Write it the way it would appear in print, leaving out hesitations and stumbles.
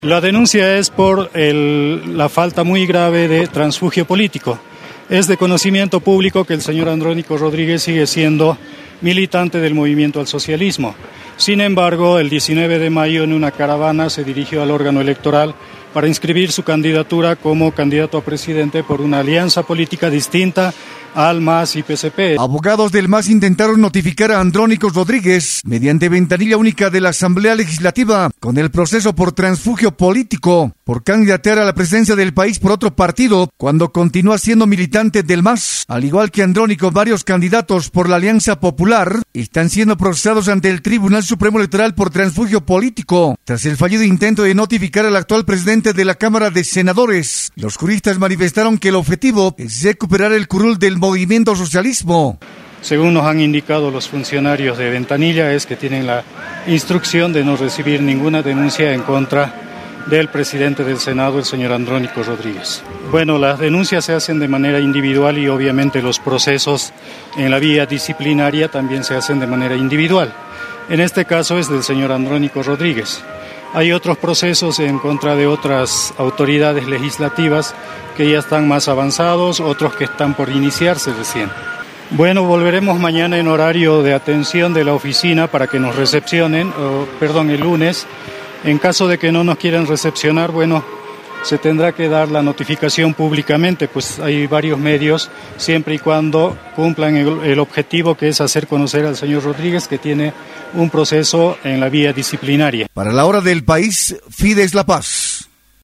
La denuncia es por la falta muy grave de transfugio político. Es de conocimiento público que el señor Andrónico Rodríguez sigue siendo militante del movimiento al socialismo. Sin embargo, el 19 de mayo en una caravana se dirigió al órgano electoral para inscribir su candidatura como candidato a presidente por una alianza política distinta al MAS y PSP. Abogados del MAS intentaron notificar a Andrónico Rodríguez mediante ventanilla única de la Asamblea Legislativa con el proceso por transfugio político por candidatear a la presidencia del país por otro partido cuando continúa siendo militante del MAS. Al igual que Andrónico, varios candidatos por la Alianza Popular están siendo procesados ante el Tribunal Supremo Electoral por transfugio político tras el fallido intento de notificar al actual presidente de la Cámara de Senadores. Los juristas manifestaron que el objetivo es recuperar el curul del movimiento socialismo. Según nos han indicado los funcionarios de Ventanilla, es que tienen la instrucción de no recibir ninguna denuncia en contra del presidente del Senado, el señor Andrónico Rodríguez. Bueno, las denuncias se hacen de manera individual y obviamente los procesos en la vía disciplinaria también se hacen de manera individual. En este caso es del señor Andrónico Rodríguez. Hay otros procesos en contra de otras autoridades legislativas que ya están más avanzados, otros que están por iniciarse recién. Bueno, volveremos mañana en horario de atención de la oficina para que nos recepcionen, el lunes. En caso de que no nos quieran recepcionar, bueno, se tendrá que dar la notificación públicamente, pues hay varios medios, siempre y cuando cumplan el objetivo que es hacer conocer al señor Rodríguez que tiene un proceso en la vía disciplinaria. Para la hora del país, Fides La Paz.